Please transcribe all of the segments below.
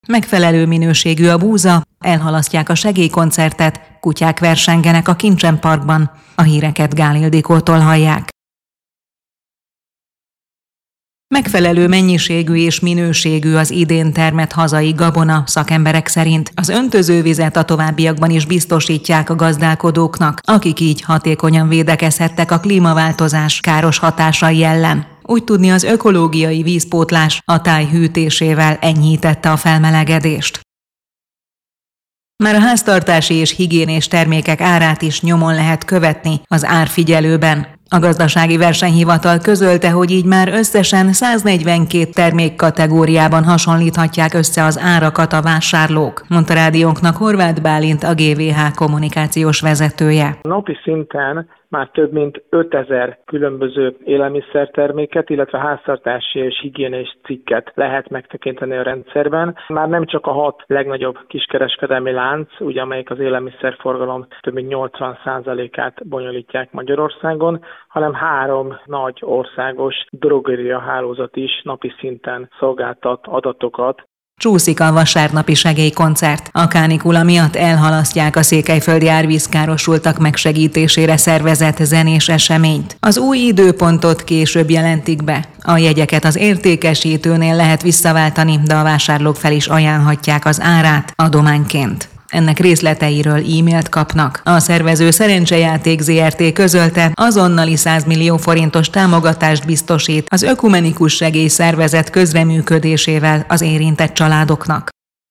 Megfelelő minőségű a búza, elhalasztják a segélykoncertet, kutyák versengenek a Kincsen Parkban. A híreket Gál Ildikótól hallják. Megfelelő mennyiségű és minőségű az idén termett hazai gabona, szakemberek szerint. Az öntözővizet a továbbiakban is biztosítják a gazdálkodóknak, akik így hatékonyan védekezhettek a klímaváltozás káros hatásai ellen. Úgy tudni, az ökológiai vízpótlás a táj hűtésével enyhítette a felmelegedést. Már a háztartási és higiénés termékek árát is nyomon lehet követni az árfigyelőben. A Gazdasági Versenyhivatal közölte, hogy így már összesen 142 termékkategóriában hasonlíthatják össze az árakat a vásárlók, mondta rádiónknak Horváth Bálint, a GVH kommunikációs vezetője. Napi szinten már több mint 5000 különböző élelmiszerterméket, illetve háztartási és higiénés cikket lehet megtekinteni a rendszerben. Már nem csak a 6 legnagyobb kiskereskedelmi lánc, ugye, amelyik az élelmiszerforgalom több mint 80%-át bonyolítják Magyarországon, hanem 3 nagy országos drogeria hálózat is napi szinten szolgáltat adatokat. Csúszik a vasárnapi segélykoncert. A kánikula miatt elhalasztják a székelyföldi árvízkárosultak megsegítésére szervezett zenés eseményt. Az új időpontot később jelentik be. A jegyeket az értékesítőnél lehet visszaváltani, de a vásárlók fel is ajánlhatják az árát adományként. Ennek részleteiről e-mailt kapnak. A szervező Szerencsejáték Zrt. Közölte, azonnali 100 millió forintos támogatást biztosít az Ökumenikus Segélyszervezet közreműködésével az érintett családoknak.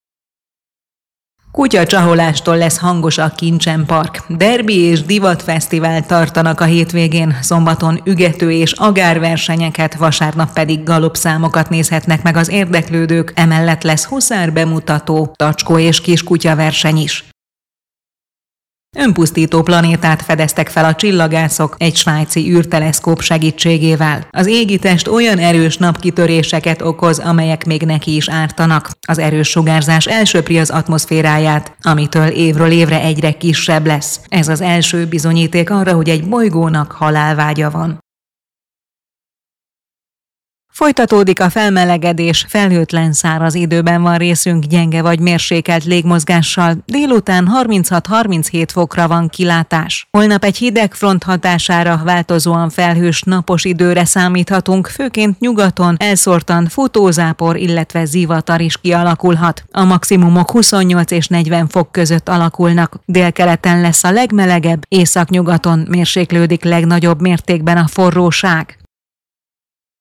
Kutyacsaholástól lesz hangos a Kincsen Park. Derbi és divatfesztivál tartanak a hétvégén, szombaton ügető és agárversenyeket, vasárnap pedig galopszámokat nézhetnek meg az érdeklődők, emellett lesz huszár bemutató, tacskó és kiskutyaverseny is. Önpusztító planétát fedeztek fel a csillagászok egy svájci űrteleszkóp segítségével. Az égitest olyan erős napkitöréseket okoz, amelyek még neki is ártanak. Az erős sugárzás elsöpri az atmoszféráját, amitől évről évre egyre kisebb lesz. Ez az első bizonyíték arra, hogy egy bolygónak halálvágya van. Folytatódik a felmelegedés, felhőtlen száraz időben van részünk, gyenge vagy mérsékelt légmozgással, délután 36-37 fokra van kilátás. Holnap egy hideg front hatására változóan felhős napos időre számíthatunk, főként nyugaton elszórtan futózápor, illetve zivatar is kialakulhat. A maximumok 28 és 40 fok között alakulnak. Délkeleten lesz a legmelegebb, északnyugaton mérséklődik legnagyobb mértékben a forróság.